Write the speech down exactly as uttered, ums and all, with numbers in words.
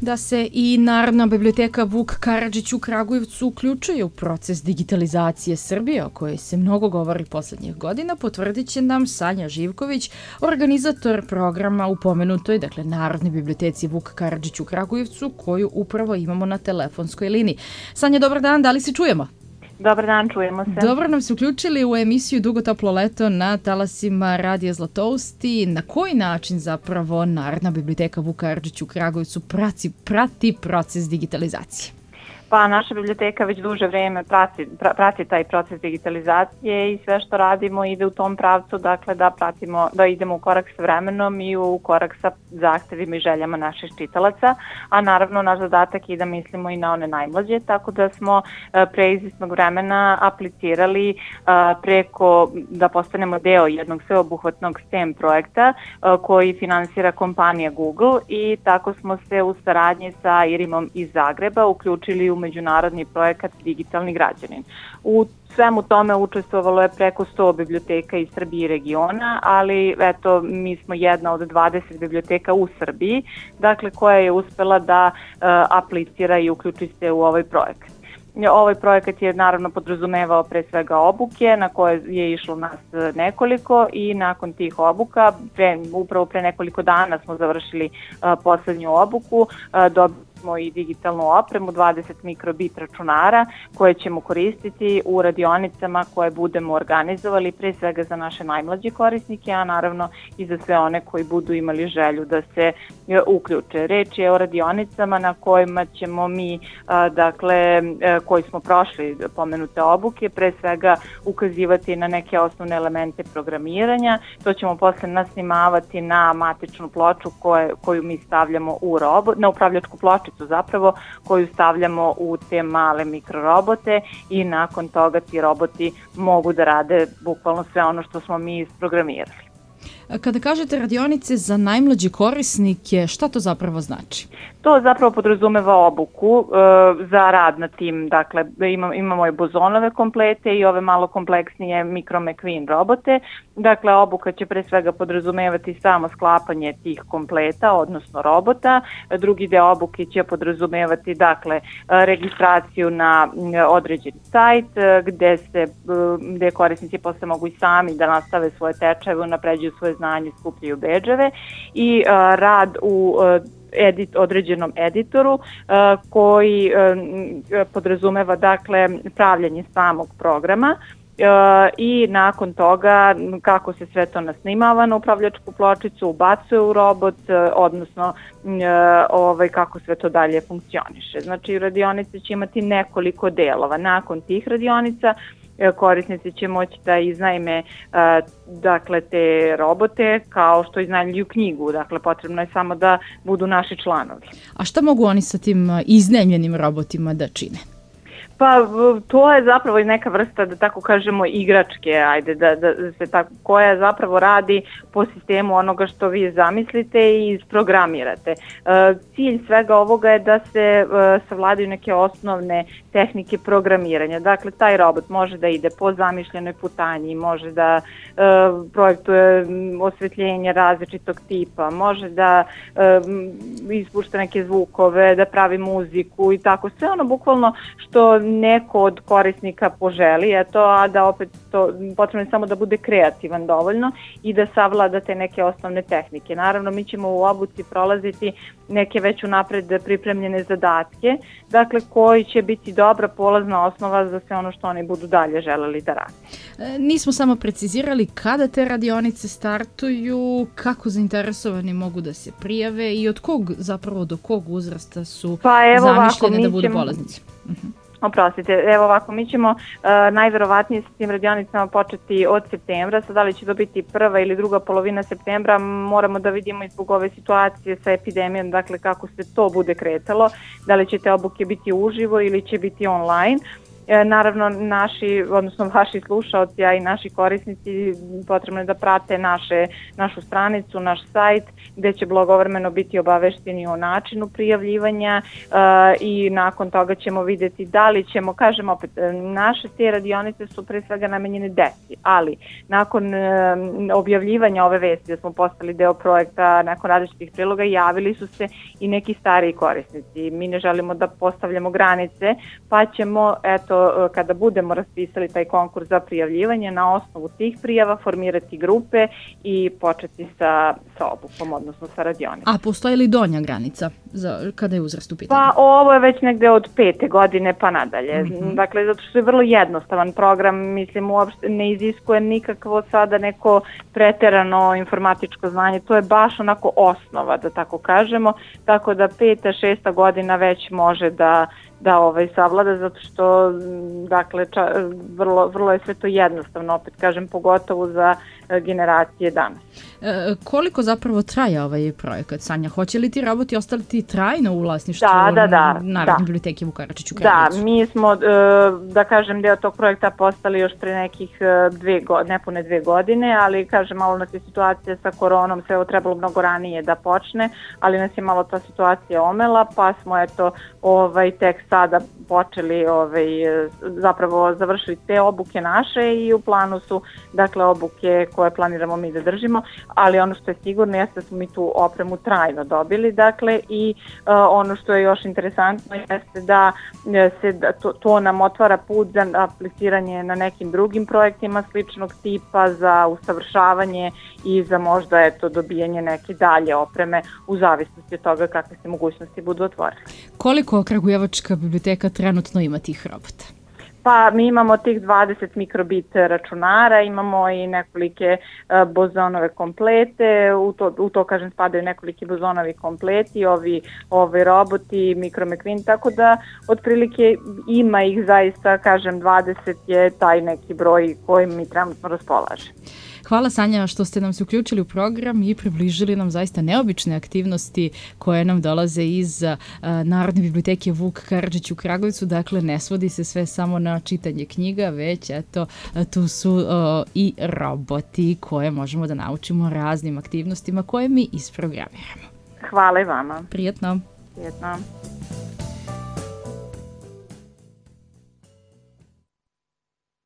da se i Narodna biblioteka Vuk Karadžić u Kragujevcu uključuje u proces digitalizacije Srbije, o kojoj se mnogo govori poslednjih godina, potvrdit će nam Sanja Živković, organizator programa u pomenutoj, dakle, Narodnoj biblioteci Vuk Karadžić u Kragujevcu, koju upravo imamo na telefonskoj liniji. Sanja, dobar dan, da li se čujemo? Dobar dan, čujemo se. Dobro nam se uključili u emisiju Dugo toplo leto na talasima Radija Zlatousti. Na koji način zapravo Narodna biblioteka Vuk Karadžić u Kragujevcu prati, prati proces digitalizacije? Pa naša biblioteka već duže vreme prati, prati taj proces digitalizacije i sve što radimo ide u tom pravcu, dakle da pratimo, da idemo u korak sa vremenom i u korak sa zahtevima i željama naših čitalaca, a naravno naš zadatak je da mislimo i na one najmlađe, tako da smo pre izvesnog vremena aplicirali preko da postanemo deo jednog sveobuhvatnog S T E M projekta koji finansira kompanija Google i tako smo se u saradnji sa Irimom iz Zagreba uključili u međunarodni projekat Digitalni građanin. U svemu tome učestvovalo je preko sto biblioteka iz Srbije i regiona, ali eto, mi smo jedna od dvadeset biblioteka u Srbiji, dakle koja je uspela da uh, aplicira i uključi se u ovaj projekat. Ovaj projekat je naravno podrazumevao pre svega obuke na koje je išlo nas nekoliko i nakon tih obuka, pre, upravo pre nekoliko dana smo završili uh, poslednju obuku, uh, dobili smo i digitalnu opremu, dvadeset mikrobit računara koje ćemo koristiti u radionicama koje budemo organizovali pre svega za naše najmlađe korisnike, a naravno i za sve one koji budu imali želju da se uključe. Reč je o radionicama na kojima ćemo mi, dakle, koji smo prošli pomenute obuke, pre svega ukazivati na neke osnovne elemente programiranja. To ćemo posle nasnimavati na matičnu ploču koje, koju mi stavljamo u robot, na upravljačku pločicu zapravo koju stavljamo u te male mikrorobote i nakon toga ti roboti mogu da rade bukvalno sve ono što smo mi isprogramirali. Kada kažete radionice za najmlađe korisnike, šta to zapravo znači? To zapravo podrazumeva obuku e, za rad na tim, dakle imamo, imamo i bozonove komplete i ove malo kompleksnije Micro McQueen robote. Dakle, obuka će pre svega podrazumevati samo sklapanje tih kompleta, odnosno robota. Drugi deo obuke će podrazumevati, dakle, registraciju na određeni sajt gde se, gde korisnici posle mogu i sami da nastave svoje tečajeve, unapređuju svoje znanje, skupljaju bedževe i uh, rad u uh, edit, određenom editoru uh, koji uh, podrazumeva, dakle, pravljanje samog programa. Uh, i nakon toga kako se sve to nasnimava na upravljačku pločicu, ubacuje u robot, uh, odnosno uh, ovaj, kako sve to dalje funkcioniše. Znači, radionice će imati nekoliko delova. Nakon tih radionica korisnici će moći da iznajme uh, dakle, te robote kao što iznajmljuju knjigu. Dakle, potrebno je samo da budu naši članovi. A šta mogu oni sa tim iznajmljenim robotima da čine? Pa to je zapravo neka vrsta, da tako kažemo, igračke, ajde, da, da se tako, koja zapravo radi po sistemu onoga što vi zamislite i isprogramirate. E, cilj svega ovoga je da se e, savladaju neke osnovne tehnike programiranja. Dakle, taj robot može da ide po zamišljenoj putanji, može da e, projektuje osvetljenje različitog tipa, može da e, ispušta neke zvukove, da pravi muziku i tako. Sve ono bukvalno što neko od korisnika poželi, eto, a da opet to potrebno je samo da bude kreativan dovoljno i da savlada te neke osnovne tehnike. Naravno, mi ćemo u obuci prolaziti neke već unapred pripremljene zadatke, dakle, koji će biti dobra polazna osnova za sve ono što oni budu dalje želeli da rade. E, nismo samo precizirali kada te radionice startuju, kako zainteresovani mogu da se prijave i od kog, zapravo do kog uzrasta su pa evo zamišljene ovako, da budu ćemo... polaznici. Uh-huh. Oprostite, evo ovako, mi ćemo uh, najverovatnije sa tim radionicama početi od septembra, sad da li će to biti prva ili druga polovina septembra, moramo da vidimo i zbog ove situacije sa epidemijom, dakle kako se to bude kretalo, da li će te obuke biti uživo ili će biti online. naravno naši, odnosno vaši slušaoci, a i naši korisnici potrebno je da prate naše, našu stranicu, naš sajt, gde će blagovremeno biti obavešteni o načinu prijavljivanja i nakon toga ćemo videti da li ćemo, kažem opet, naše te radionice su pre svega namenjene deci, ali nakon objavljivanja ove vesti da smo postali deo projekta, nakon različitih priloga, javili su se i neki stariji korisnici. Mi ne želimo da postavljamo granice, pa ćemo, eto, kada budemo raspisali taj konkurs za prijavljivanje, na osnovu tih prijava formirati grupe i početi sa, sa obukom, odnosno sa radionicom. A postoji li donja granica za, kada je uzrast u pitanju? Pa ovo je već negde od pete godine pa nadalje. Mm-hmm. Dakle, zato što je vrlo jednostavan program, mislim, uopšte ne iziskuje nikakvo sada neko preterano informatičko znanje. To je baš onako osnova, da tako kažemo, tako da peta, šesta godina već može da da ovaj savlada, zato što dakle ča, vrlo, vrlo je sve to jednostavno, opet kažem, pogotovo za generacije danas. E, koliko zapravo traje ovaj projekat, Sanja? Hoće li ti roboti ostati trajno u vlasništvu da, da, da, Narodne da. biblioteke u Karadžiću Kragujevcu? Da, mi smo, da kažem, deo tog projekta postali još pre nekih dve godine, nepune dve godine, ali kažem, malo nas je situacija sa koronom, sve ovo trebalo mnogo ranije da počne, ali nas je malo ta situacija omela, pa smo eto ovaj, tek sada počeli, ovaj, zapravo završili te obuke naše i u planu su dakle obuke koje planiramo mi da držimo, ali ono što je sigurno jeste da smo mi tu opremu trajno dobili, dakle, i uh, ono što je još interesantno jeste da se da, to, to nam otvara put za apliciranje na nekim drugim projektima sličnog tipa, za usavršavanje i za možda eto dobijanje neke dalje opreme u zavisnosti od toga kakve se mogućnosti budu otvorene. Koliko Kragujevačka biblioteka trenutno ima tih robota? Pa mi imamo tih dvadeset mikrobit računara, imamo i nekolike uh, bozonove komplete, u to, u to kažem spadaju nekoliki bozonovi kompleti, ovi, ovi roboti, mikromekvin, tako da otprilike ima ih zaista, kažem, dvadeset je taj neki broj kojim mi trenutno raspolažemo. Hvala, Sanja, što ste nam se uključili u program i približili nam zaista neobične aktivnosti koje nam dolaze iz uh, Narodne biblioteke Vuk Karadžić u Kragujevcu. Dakle, ne svodi se sve samo na čitanje knjiga, već eto, tu su uh, i roboti koje možemo da naučimo raznim aktivnostima koje mi isprogramiramo. Hvala i vama. Prijetno. Prijetno.